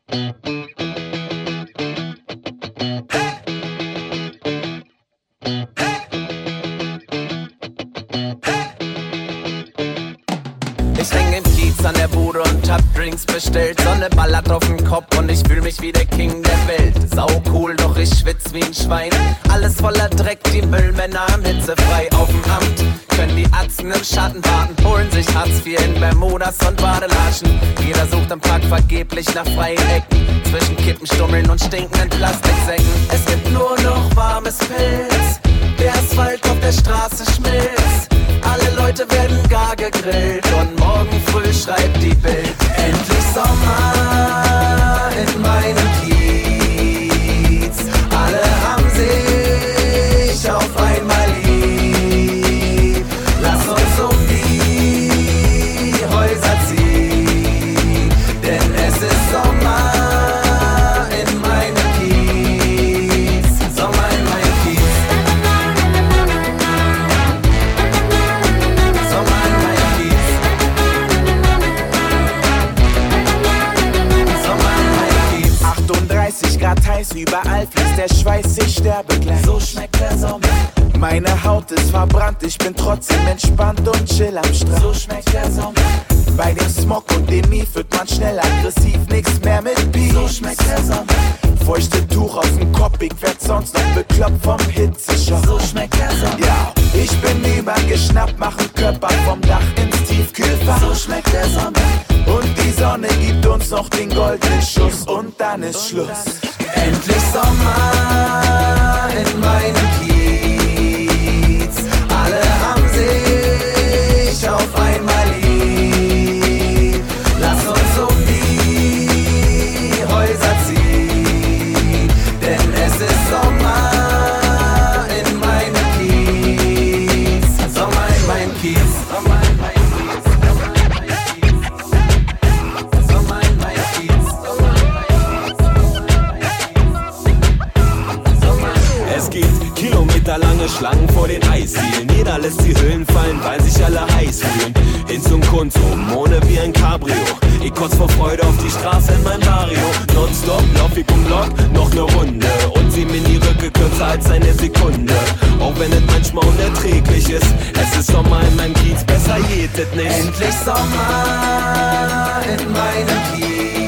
Ich häng im Kiez an der Bude und hab Drinks bestellt. Sonne ballert auf den Kopf und ich fühl mich wie der King der Welt. Sau cool, doch ich schwitz wie ein Schwein. Alles voller Dreck, die Müllmänner am hitzefrei. Auf dem Amt können die Atzen im Schatten warten. Holen sich Hartz IV in Bermudas und Badelatschen. Jeder sucht am Park vergeblich nach freien Ecken. Zwischen Kippenstummeln und stinkenden Plastiksäcken. Es gibt nur noch warmes Pilz. Der Asphalt auf der Straße schmilzt. Alle Leute werden gar gegrillt und morgen früh schreibt die Bild. Endlich Sommer in meinem Kiez. Alle haben sich auf einmal lieb. Lass uns um die Häuser ziehen, denn es ist Sommer in meinem Kiez. Sommer in meinem Kiez. Sommer in meinem Kiez. Sommer in meinem Kiez. 38 Grad heiß, überall fließt der Schweiß, ich sterbe gleich. So schmeckt der Sommer. Meine Haut ist verbrannt, ich bin trotzdem entspannt und chill am Strand. So schmeckt der Sommer. Bei dem Smog und dem Mief wird man schnell aggressiv, nix mehr mit Peace. So schmeckt der Sommer. Feuchte Tuch auf dem Kopf, ich werd sonst noch bekloppt vom Hitzeschock. So schmeckt der Sommer. Ja, ich bin übergeschnappt, machen Körper vom Dach ins Tiefkühlfach. So schmeckt der Sommer. Und die Sonne gibt uns noch den goldenen Schuss und dann ist Schluss. Endlich Sommer in meinem Kiez. Alle haben sich auf einmal lieb. Lass uns um die Häuser ziehen, denn es ist Sommer in meinem Kiez. Sommer in meinem Kiez. Sommer in meinem Kiez. Sommer in meinem Kiez. Sommer in meinem Kiez. Es gibt kilometerlange Schlangen vor den Eisdielen. Jeder lässt die Hüllen fallen, weil sich alle heiß fühlen. Hin zum Konsum, ohne wie ein Cabrio. Ich kotz vor Freude auf die Straße in mein Vario. Nonstop lauf ich um Block, noch ne Runde. Und sie Mini-Rücke kürzer als eine Sekunde. Auch wenn es manchmal unerträglich ist. Es ist Sommer in meinem Kiez, besser geht es nicht. Endlich Sommer in meinem Kiez.